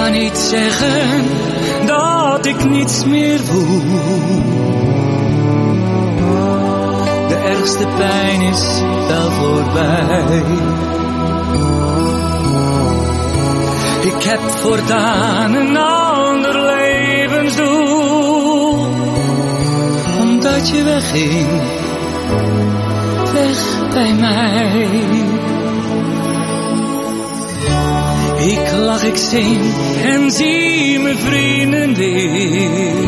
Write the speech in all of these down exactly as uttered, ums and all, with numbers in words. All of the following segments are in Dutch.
kan niet zeggen dat ik niets meer voel. De ergste pijn is wel voorbij. Ik heb voortaan een ander levensdoel. Omdat je wegging, weg bij mij. Ik lach, ik zing en zie mijn vrienden weer.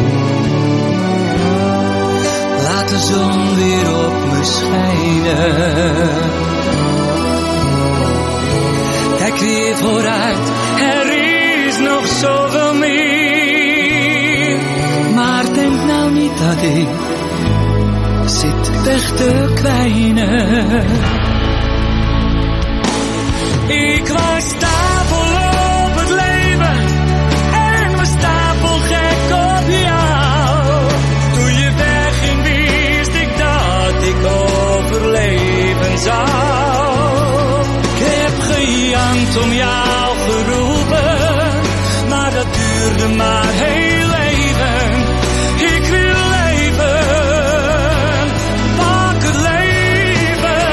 Laat de zon weer op me schijnen. Kijk weer vooruit, er is nog zoveel meer. Maar denk nou niet dat ik zit weg te kwijnen. Ik was stapel op het leven en was stapel gek op jou. Toen je wegging wist ik dat ik overleven zou. Ik heb gejankt om jou geroepen, maar dat duurde maar heel even. Ik wil leven, pak het leven.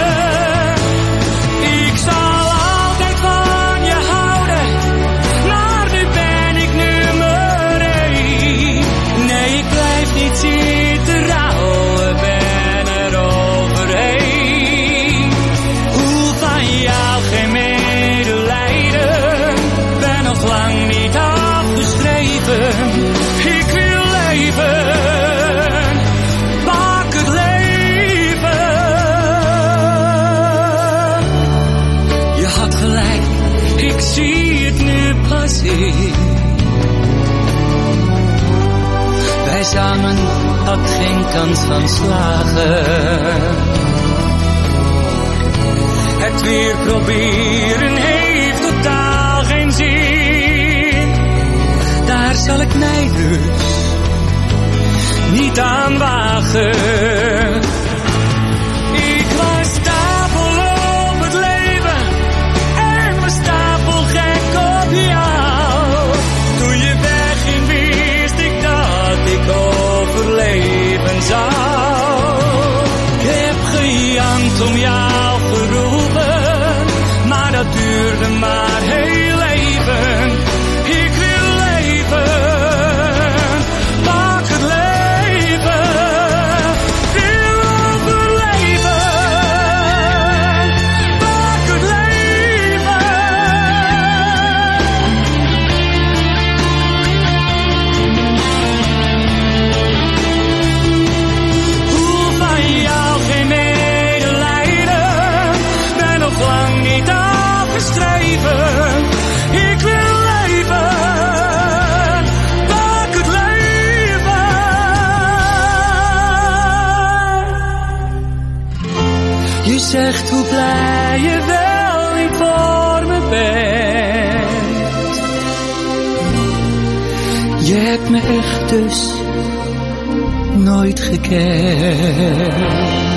Ik zal altijd van je houden, maar nu ben ik nummer één. Nee, ik blijf niet zitten rouwen, ben er overheen. Hoef van jou geen medelijden, ben nog lang niet afgeschreven. Ik wil leven, pak het leven. Je had gelijk, ik zie het nu pas in. Wij samen had geen kans van slagen. Het weer proberen heeft totaal geen zin. Daar zal ik mij dus niet aan wagen. Ik was stapel op het leven en was stapel gek op jou. Toen je wegging wist ik dat ik overleven zou. Ik heb gejankt om jou geroepen, maar dat duurde maar heel even. Ik wil leven, pak het leven, wil overleven, pak het leven. Hoef van jou geen medelijden, ben nog lang niet afgeschreven. Ik wil leven, pak het leven. Je zegt hoe blij je wel niet voor me bent. Je hebt me echt dus nooit gekend.